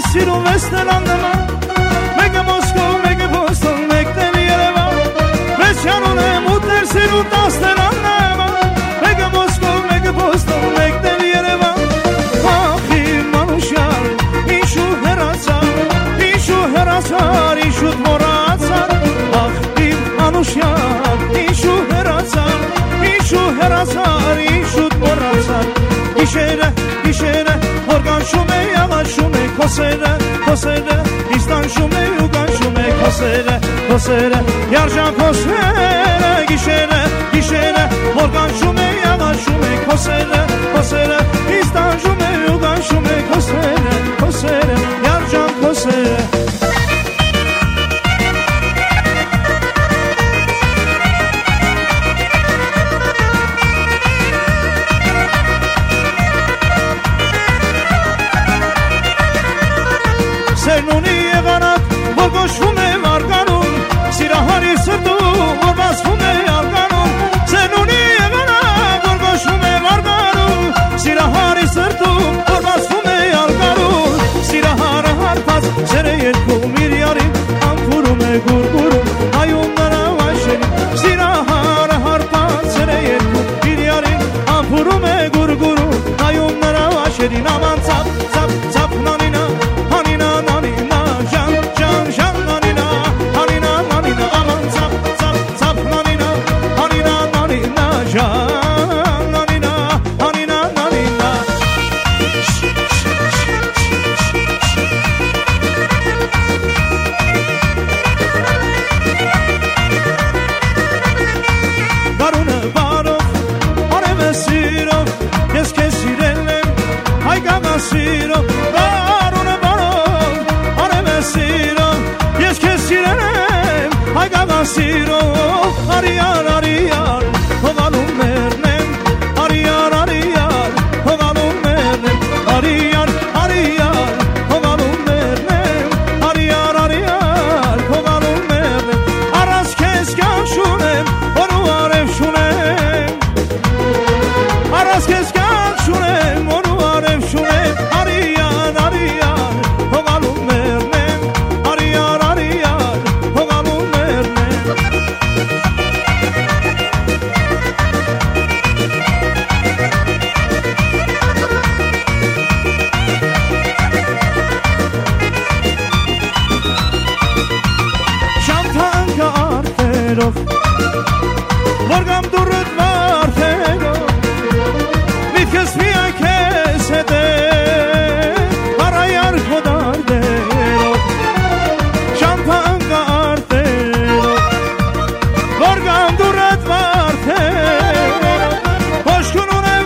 սիրում ես նրան նման Մեկը Մոսկով, մեկը Բոստոն, մեկն էլ Երևան Մեծ չանուն եմ ուտներ սիրում 10 նրան նման Մեկը Մոսկով, մեկը Բոստոն, մեկն էլ Երևան Ախ իմ անուշյալ, ինչու հեռացար, ինչու հեռացար, ինչու մոռացար Ախ իմ անուշյալ, ինչու հեռացար, ինչու հեռացար, ինչու մոռացար Գիշերը, գիշերը, որ կանչում է, աղաչում է Քոսերը, քոսերը, իստանշում է ու կանչում է Քոսերը, քոսերը, յարժան քոսերը Գիշերը, գիշերը, որ կանչում է, աղաչում է Քոսերը, քոսերը, իստանշում է ու կանչում է Քոսերը, քոսերը, յարժան քոսերը Սերն ունի եղանակ, որ գոչվում է վարգանում Սիրահարի սրտում, որ բացվում է արգանում Սերն ունի եղանակ, որ գոչվում է վարգանում Սիրահարի սրտում, որ բացվում է արգանում Սիրահարը հարբած, սերը երկում իր յարին Ամփուրում է գուրգուրում, հայում նրա վայշերին Սիրահարը հարբած, սերը երկում իր յարին Ամփուրում է գուրգուրում, հայում նրա վայշերին Աման ծապ, ծապ, ծապ, նանինա Սիրո, բարունը բարոն, արև է սիրո, ես քեզ սիրել եմ, հայկական սիրո, արիար, արիար, հողալում մերն եմ, արիար, արիար, հողալում մերն եմ, արիար, արիար, հողալում մերն եմ, արիար, արիար, հողալում մերն եմ, առած քեզ կանչում եմ, որ ու արև շունեմ, առած քեզ կանչում եմ, որ ու արև շունեմ Ariyan, Ariyan, hogalum mernem Ariyan, Ariyan, hogalum mernem Şamtanka arterov Vorgam durut varterov Vitkes miya kesede Parayar kodar dero Şampanka artero Vorgam duret vartero Koşkunun ev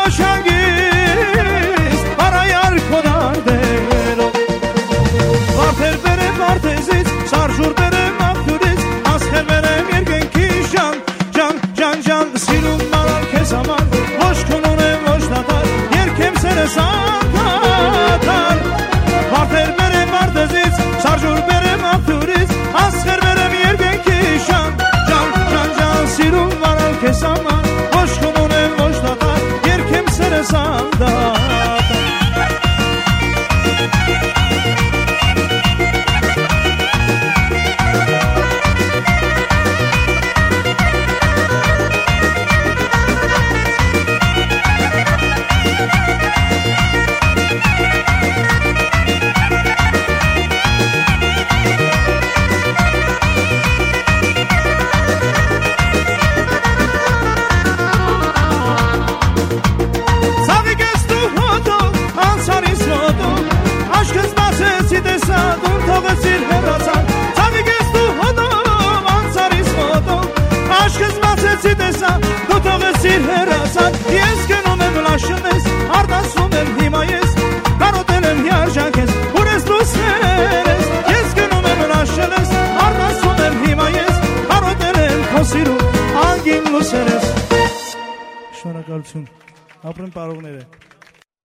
başangiz Parayar kodar dero Varter bere varteziz Sarjur bere makturiz Asker verem yergen kişan Can, can, can Silum maral kesaman Koşkunun ev boşlatar Yerkem sene sankatar Varter berem varteziz Sarjur berem makturiz Asker verem yergen kişan Can, can, can Silum maral kesaman Koşkunun ev boşlatar Yerkem sene sankatar Ես գնում եմ լաշնես, արդասում եմ հիմա ես Կարոտել եմ հիարժակ ես, որ ես լուսներ ես Ես գնում եմ լաշնես, արդասում եմ հիմա ես Կարոտել եմ քո սիրուն, անգին լուսեր ես Շնորհակալություն, ապրեն պարողները